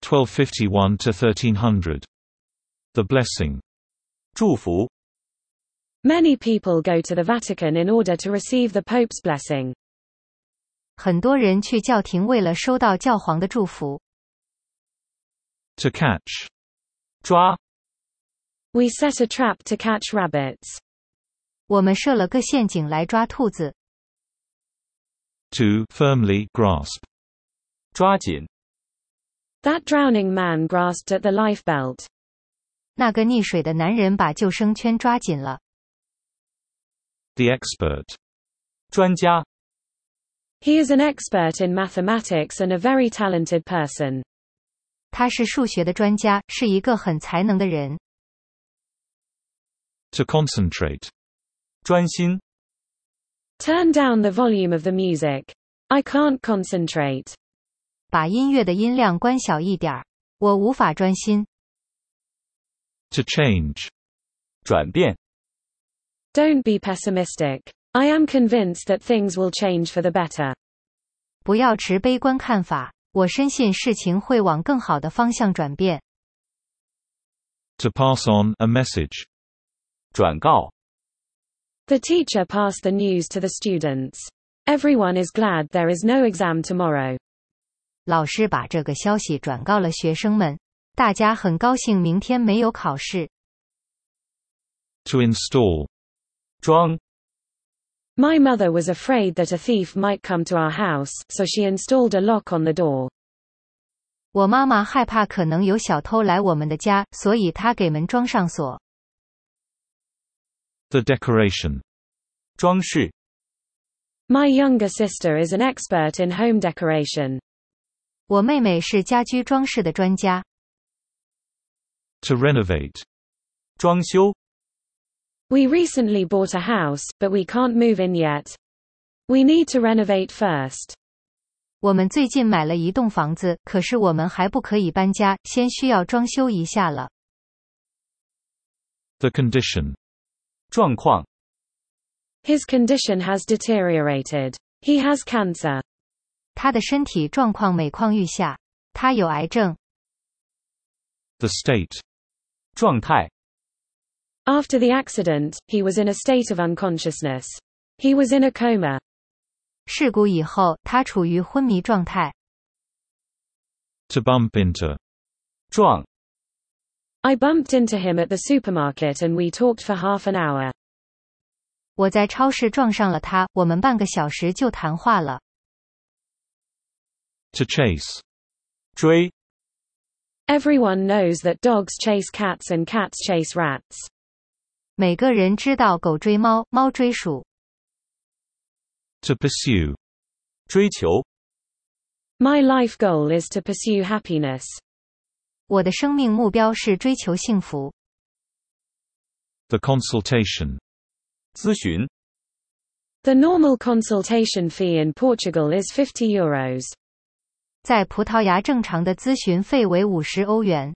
1251 to 1300. The blessing. 祝福。 Many people go to the Vatican in order to receive the Pope's blessing. 很多人去教廷为了收到教皇的祝福。 To catch. 抓。 We set a trap to catch rabbits. 我们设了个陷阱来抓兔子。 To firmly grasp. 抓紧。 That drowning man grasped at the lifebelt. 那个溺水的男人把救生圈抓紧了。 The expert. 专家。 He is an expert in mathematics and a very talented person. 他是数学的专家，是一个很才能的人。 To concentrate. 专心。 Turn down the volume of the music. I can't concentrate. 把音乐的音量关小一点，我无法专心。 To change. 转变。 Don't be pessimistic. I am convinced that things will change for the better. 不要持悲观看法，我深信事情会往更好的方向转变。 To pass on a message. 转告。 The teacher passed the news to the students. Everyone is glad there is no exam tomorrow. 老师把这个消息转告了学生们，大家很高兴明天没有考试。 To install. 装。 My mother was afraid that a thief might come to our house, so she installed a lock on the door. 我妈妈害怕可能有小偷来我们的家，所以她给门装上锁。 The decoration. 装饰。 My younger sister is an expert in home decoration. 我妹妹是家居装饰的专家。 To renovate. 装修。 We recently bought a house, but we can't move in yet. We need to renovate first. 我们最近买了一栋房子，可是我们还不可以搬家，先需要装修一下了。 The condition. 状况。 His condition has deteriorated. He has cancer. 他的身体状况每况愈下，他有癌症。 The state. 状态。 After the accident, he was in a state of unconsciousness. He was in a coma. 事故以后，他处于昏迷状态。 To bump into. 撞。 I bumped into him at the supermarket and we talked for half an hour. 我在超市撞上了他，我们半个小时就谈话了。 To chase. 追。 Everyone knows that dogs chase cats and cats chase rats. 每个人知道狗追猫，猫追鼠。 To pursue. 追求。 My life goal is to pursue happiness. 我的生命目标是追求幸福。 The consultation. 咨询。 The normal consultation fee in Portugal is €50. 在葡萄牙正常的咨询费为50欧元。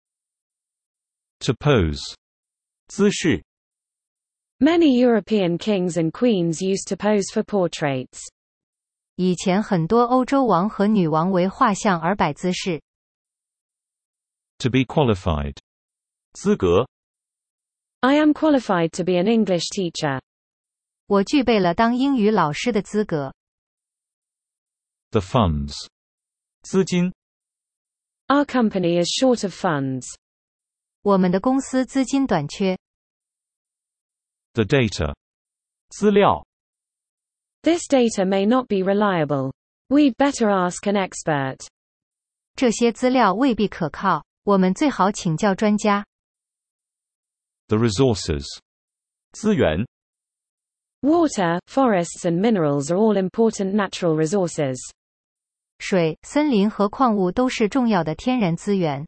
To pose. 姿势。 Many European kings and queens used to pose for portraits. 以前很多欧洲王和女王为画像而摆姿势。 To be qualified. 资格。 I am qualified to be an English teacher. 我具备了当英语老师的资格。 The funds. 资金。 Our company is short of funds. 我们的公司资金短缺。 The data. 资料。 This data may not be reliable. We'd better ask an expert. 这些资料未必可靠，我们最好请教专家。 The resources. 资源。 Water, forests and minerals are all important natural resources. 水、森林和矿物都是重要的天然资源。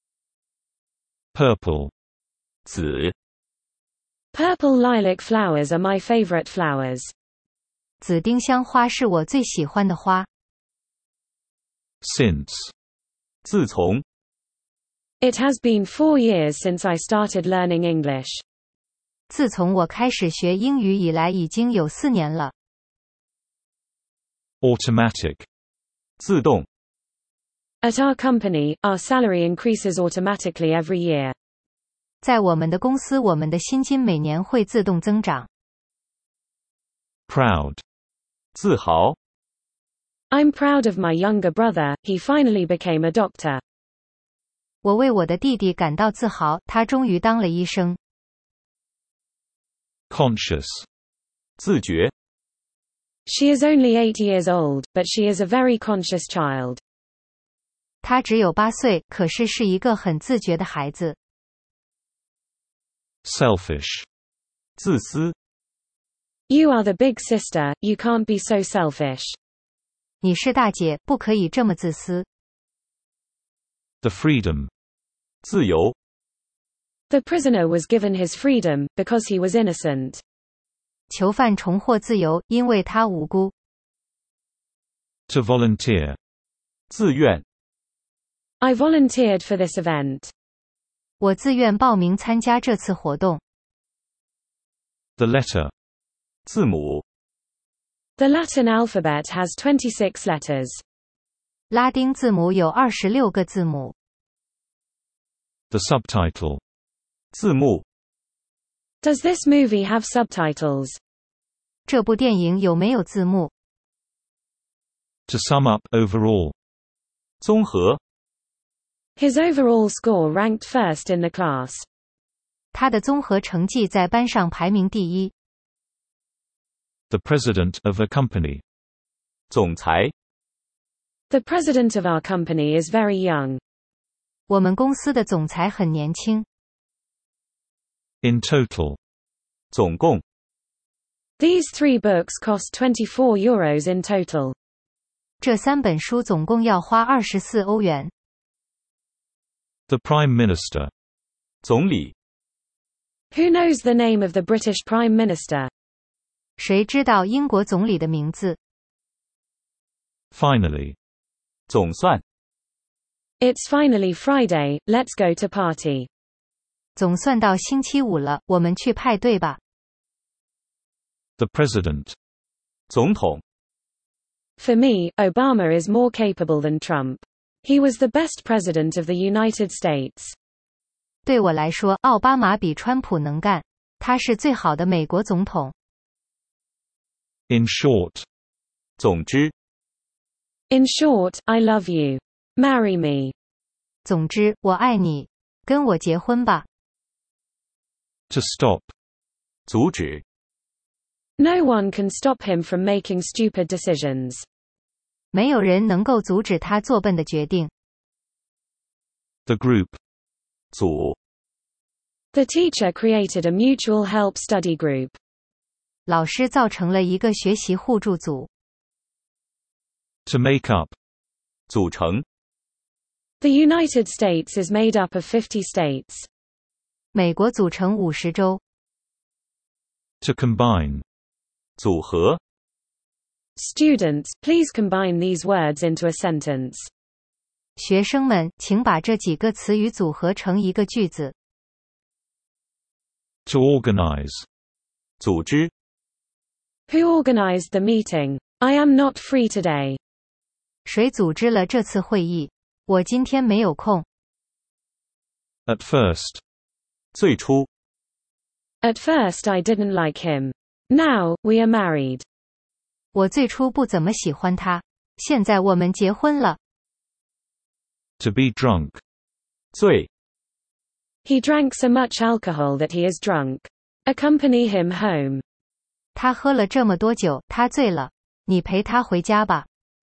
Purple. 紫。 Purple lilac flowers are my favorite flowers. 紫丁香花是我最喜欢的花。 Since. 自从。 It has been 4 years since I started learning English. 自从我开始学英语以来已经有4年了。 Automatic. 自动。 At our company, our salary increases automatically every year. 在我们的公司，我们的薪金每年会自动增长。 Proud. 自豪。 I'm proud of my younger brother, he finally became a doctor. 我为我的弟弟感到自豪，他终于当了医生。 Conscious. 自觉。 She is only 8 years old, but she is a very conscious child. 他只有8岁，可是是一个很自觉的孩子。 Selfish. 自私。 You are the big sister, you can't be so selfish. 你是大姐，不可以这么自私。 The freedom. 自由。 The prisoner was given his freedom, because he was innocent. 囚犯重获自由，因为他无辜。 To volunteer. 自愿。 I volunteered for this event. 我自愿报名参加这次活动。 The letter. 字母。 The Latin alphabet has 26 letters. 拉丁字母有26个字母。 The subtitle. 字幕。 Does this movie have subtitles? 这部电影有没有字幕？ To sum up, overall. 综合。 His overall score ranked first in the class. 他的综合成绩在班上排名第一。 The president of a company. 总裁。 The president of our company is very young. 我们公司的总裁很年轻。 In total. 总共。 These 3 books cost €24 in total. 这3本书总共要花24欧元。 The prime minister. 总理。 Who knows the name of the British Prime Minister? 谁知道英国总理的名字？ Finally. 总算。 It's finally Friday, let's go to party. 总算到星期五了，我们去派对吧。 The president. 总统。 For me, Obama is more capable than Trump. He was the best president of the United States. 对我来说，奥巴马比川普能干，他是最好的美国总统。 In short. 总之。 In short, I love you. Marry me. 总之，我爱你，跟我结婚吧。 To stop. 阻止。 No one can stop him from making stupid decisions. 没有人能够阻止他做笨的决定。 The group. 组。 The teacher created a mutual help study group. 老师造成了一个学习互助组。 To make up. 组成。 The United States is made up of 50 states. 美国组成50州。 To combine. 组合。 Students, please combine these words into a sentence. 学生们，请把这几个词语组合成一个句子。 To organize. 组织。 Who organized the meeting? I am not free today. 谁组织了这次会议？我今天没有空。 At first. 最初。 At first I didn't like him. Now, we are married. 我最初不怎么喜欢他，现在我们结婚了。 To be drunk. 醉。 He drank so much alcohol that he is drunk. Accompany him home. 他喝了这么多酒，他醉了。你陪他回家吧。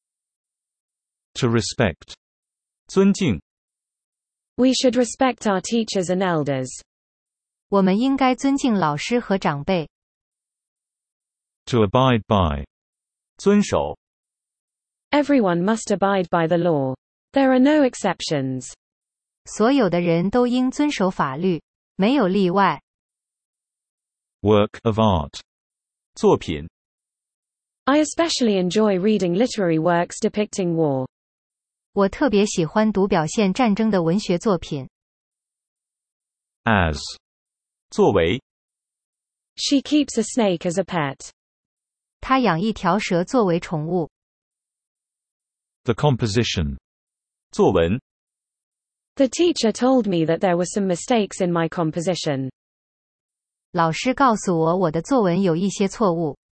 To respect. 尊敬。 We should respect our teachers and elders. 我们应该尊敬老师和长辈。 To abide by. 遵守。 Everyone must abide by the law. There are no exceptions. 所有的人都应遵守法律，没有例外。 Work of art. 作品。 I especially enjoy reading literary works depicting war. 我特别喜欢读表现战争的文学作品。 As. 作为。 She keeps a snake as a pet. 她养一条蛇作为宠物。 The composition. 作文。 The teacher told me that there were some mistakes in my composition. 老师告诉我我的作文有一些错误。